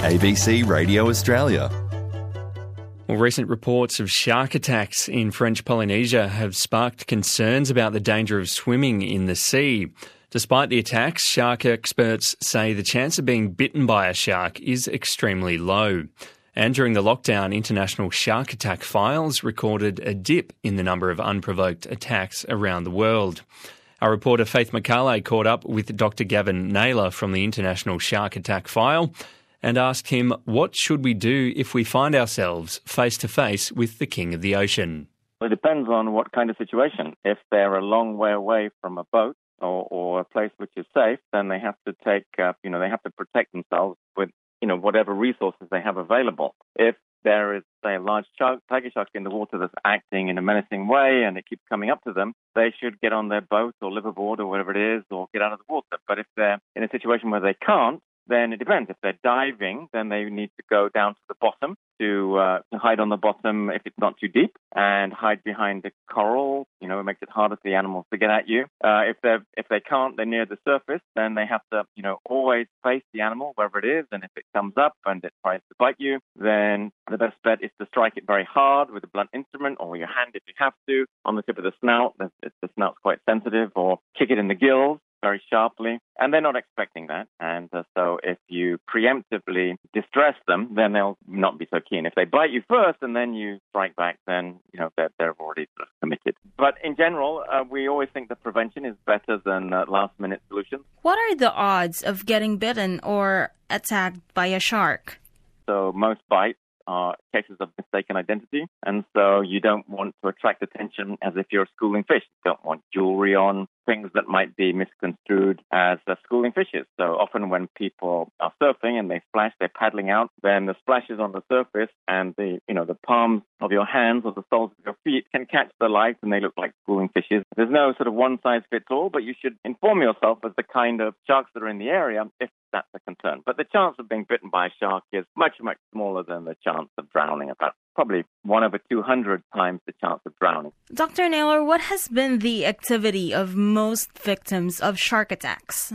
ABC Radio Australia. Well, recent reports of shark attacks in French Polynesia have sparked concerns about the danger of swimming in the sea. Despite the attacks, shark experts say the chance of being bitten by a shark is extremely low. And during the lockdown, international shark attack files recorded a dip in the number of unprovoked attacks around the world. Our reporter Faith McCarley caught up with Dr. Gavin Naylor from the International Shark Attack File and asked him, what should we do if we find ourselves face-to-face with the king of the ocean? It depends on what kind of situation. If they're a long way away from a boat or a place which is safe, then they have to they have to protect themselves with, whatever resources they have available. If there is, say, a large tiger shark in the water that's acting in a menacing way and it keeps coming up to them, they should get on their boat or liveaboard or whatever it is or get out of the water. But if they're in a situation where they can't, then it depends. If they're diving, then they need to go down to the bottom to hide on the bottom if it's not too deep and hide behind the coral. It makes it harder for the animals to get at you. If they can't, they're near the surface, then they have to, always face the animal wherever it is. And if it comes up and it tries to bite you, then the best bet is to strike it very hard with a blunt instrument or your hand if you have to on the tip of the snout. If the snout's quite sensitive, or kick it in the gills very sharply, and they're not expecting that. And so if you preemptively distress them, then they'll not be so keen. If they bite you first and then you strike back, then, they're already sort of committed. But in general, we always think that prevention is better than last-minute solutions. What are the odds of getting bitten or attacked by a shark? So most bites are cases of mistaken identity, and so you don't want to attract attention as if you're schooling fish. You don't want jewelry on, things that might be misconstrued as schooling fishes. So often when people are surfing and they splash, they're paddling out, then the splashes on the surface and the palms of your hands or the soles of your feet can catch the light and they look like schooling fishes. There's no sort of one-size-fits-all, but you should inform yourself of the kind of sharks that are in the area if that's a concern. But the chance of being bitten by a shark is much, much smaller than the chance of drowning, about probably 1 over 200 times the chance of drowning. Dr. Naylor, what has been the activity of most victims of shark attacks?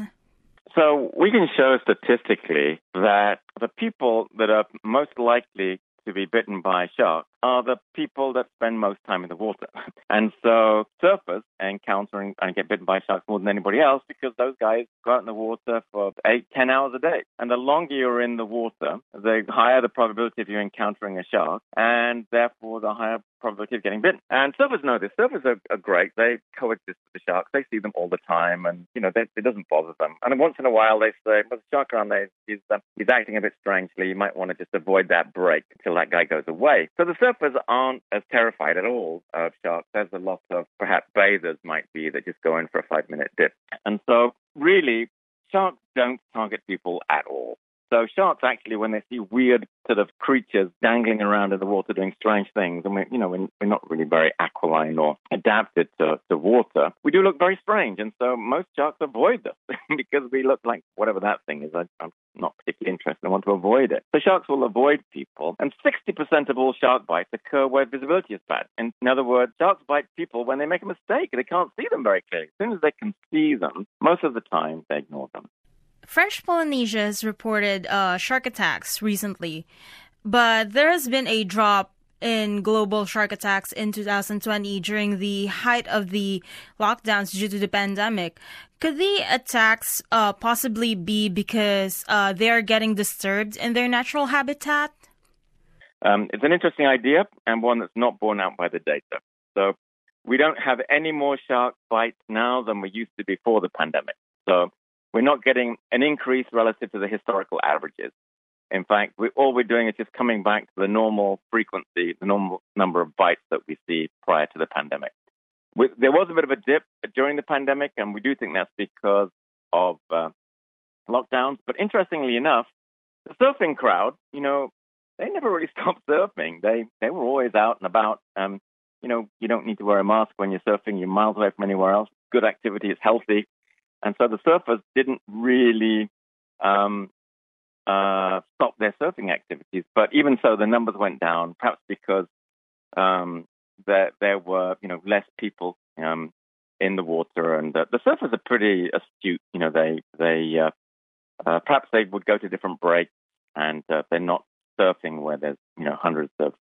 So we can show statistically that the people that are most likely to be bitten by a shark are the people that spend most time in the water. And so surfers encounter and get bitten by sharks more than anybody else because those guys go out in the water for 8-10 hours a day. And the longer you're in the water, the higher the probability of you encountering a shark, and therefore the higher probability of getting bitten. And surfers know this. Surfers are great. They coexist with the sharks. They see them all the time, and it doesn't bother them. And once in a while they say, well, the shark around there, he's acting a bit strangely. You might want to just avoid that break until that guy goes away. So the surfers aren't as terrified at all of sharks as a lot of perhaps bathers might be that just go in for a 5-minute dip. And so really, sharks don't target people at all. So sharks actually, when they see weird sort of creatures dangling around in the water doing strange things, and we're not really very aquiline or adapted to water, we do look very strange. And so most sharks avoid us because we look like whatever that thing is. I'm not particularly interested. I want to avoid it. So sharks will avoid people. And 60% of all shark bites occur where visibility is bad. In other words, sharks bite people when they make a mistake. They can't see them very clearly. As soon as they can see them, most of the time they ignore them. French Polynesia has reported shark attacks recently, but there has been a drop in global shark attacks in 2020 during the height of the lockdowns due to the pandemic. Could the attacks possibly be because they are getting disturbed in their natural habitat? It's an interesting idea and one that's not borne out by the data. So we don't have any more shark bites now than we used to before the pandemic. So we're not getting an increase relative to the historical averages. In fact, all we're doing is just coming back to the normal frequency, the normal number of bites that we see prior to the pandemic. There was a bit of a dip during the pandemic, and we do think that's because of lockdowns. But interestingly enough, the surfing crowd, they never really stopped surfing. They were always out and about. You don't need to wear a mask when you're surfing. You're miles away from anywhere else. Good activity. It's healthy. And so the surfers didn't really stop their surfing activities. But even so, the numbers went down, perhaps because there were, less people in the water. And the surfers are pretty astute. They perhaps they would go to different breaks and they're not surfing where there's hundreds of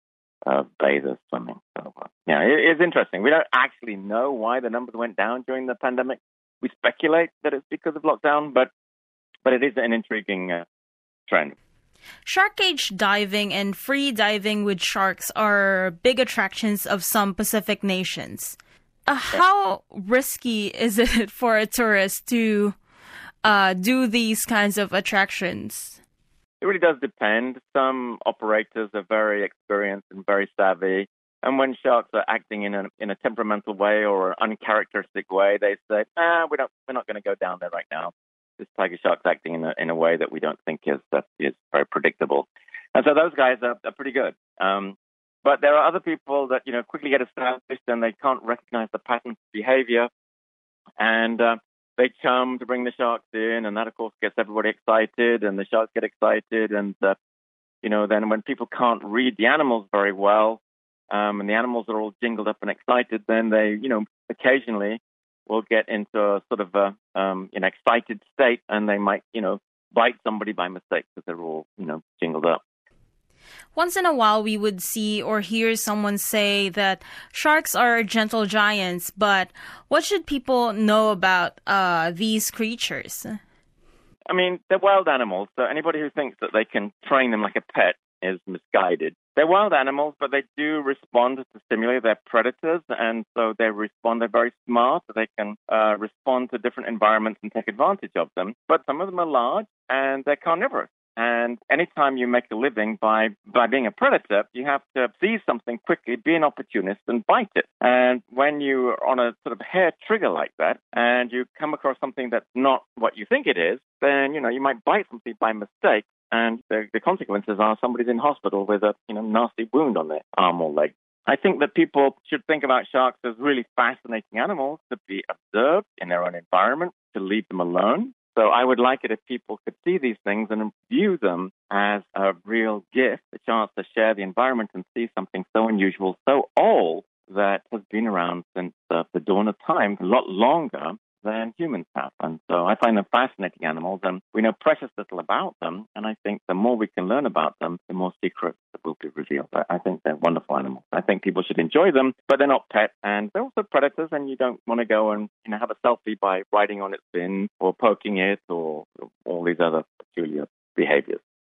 bathers swimming. So it's interesting. We don't actually know why the numbers went down during the pandemic. We speculate that it's because of lockdown, but it is an intriguing trend. Shark cage diving and free diving with sharks are big attractions of some Pacific nations. How risky is it for a tourist to do these kinds of attractions? It really does depend. Some operators are very experienced and very savvy. And when sharks are acting in a temperamental way or an uncharacteristic way, they say, we're not going to go down there right now. This tiger shark's acting in a way that we don't think is very predictable. And so those guys are pretty good. But there are other people that, quickly get established and they can't recognize the patterns of behavior. And they chum to bring the sharks in. And that, of course, gets everybody excited. And the sharks get excited. And, then when people can't read the animals very well, and the animals are all jingled up and excited, then they, occasionally will get into a sort of an excited state. And they might, bite somebody by mistake because they're all, jingled up. Once in a while, we would see or hear someone say that sharks are gentle giants, but what should people know about these creatures? I mean, they're wild animals, so anybody who thinks that they can train them like a pet is misguided. They're wild animals, but they do respond to stimuli. They're predators, and so they're very smart. They can respond to different environments and take advantage of them. But some of them are large, and they're carnivorous. And anytime you make a living by being a predator, you have to seize something quickly, be an opportunist, and bite it. And when you are on a sort of hair trigger like that, and you come across something that's not what you think it is, then, you might bite something by mistake. And the consequences are somebody's in hospital with a nasty wound on their arm or leg. I think that people should think about sharks as really fascinating animals to be observed in their own environment, to leave them alone. So I would like it if people could see these things and view them as a real gift, a chance to share the environment and see something so unusual, so old, that has been around since the dawn of time, a lot longer than humans have. And so I find them fascinating animals, and we know precious little about them. And I think the more we can learn about them, the more secrets that will be revealed. I think they're wonderful animals. I think people should enjoy them, but they're not pets, and they're also predators, and you don't want to go and have a selfie by riding on its fin or poking it or all these other peculiar behaviors.